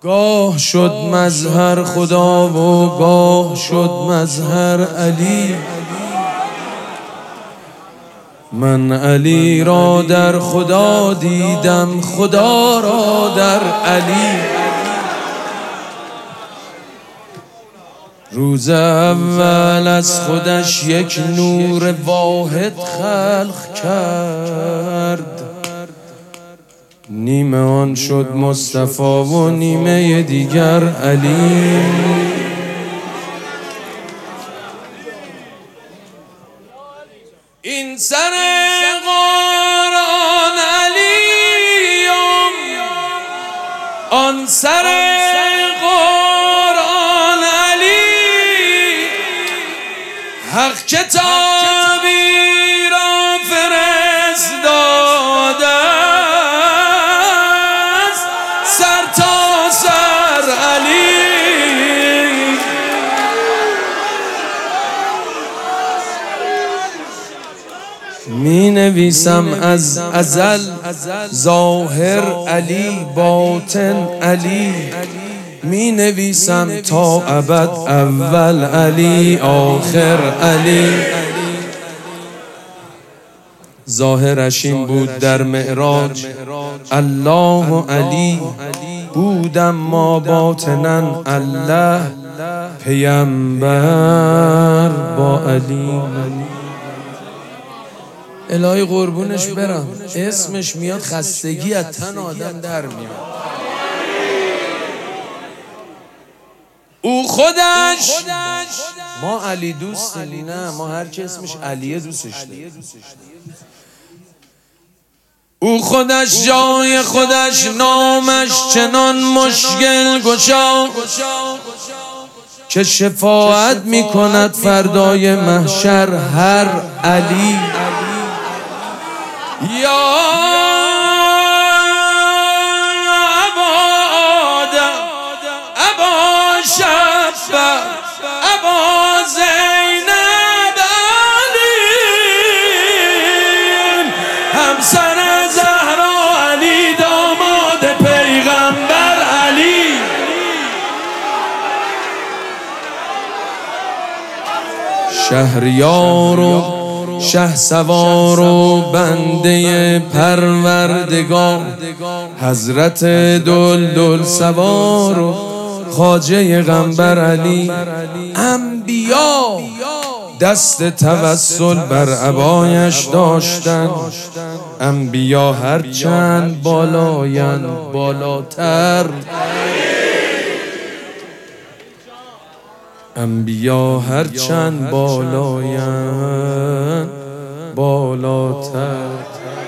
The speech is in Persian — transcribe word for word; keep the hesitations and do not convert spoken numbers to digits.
گاه شد مظهر خدا و گاه شد مظهر علی. من علی را در خدا دیدم، خدا را در علی. روز اول از خودش یک نور واحد خلق کرد، نیمه آن شد مصطفی و نیمه دیگر علی. این سر قرآن علیم، آن سر قرآن علی، حق کتابی را فرستاده است سر تا سر علی. می نویسم از ازل ظاهر علی باطن علی، می نویسم تا ابد اول علی آخر علی. ظاهرش این بود در معراج الله و علی بودم، ما باطنا الله پیامبر با علی. الهی قربونش برم، اسمش میاد خستگی از تن آدم در میاد. او خودش ما علی دوست نه، ما هر کی اسمش علیه دوستش داریم. او خودش جای خودش نامش چنان مشکل گشا که شفاعت میکند فردای محشر هر علی. یا ابا آدم ابا شفا ابا زینب علی، همسر زهرا علی داماد پیغمبر علی. شهریار و شه سوار و بنده پروردگار، حضرت دلدل سوار و خواجه غنبر علی. انبیا دست توسل بر عبایش داشتن، انبیا هرچند بالاین بالاتر، انبیا هرچند بالاین بالاتر.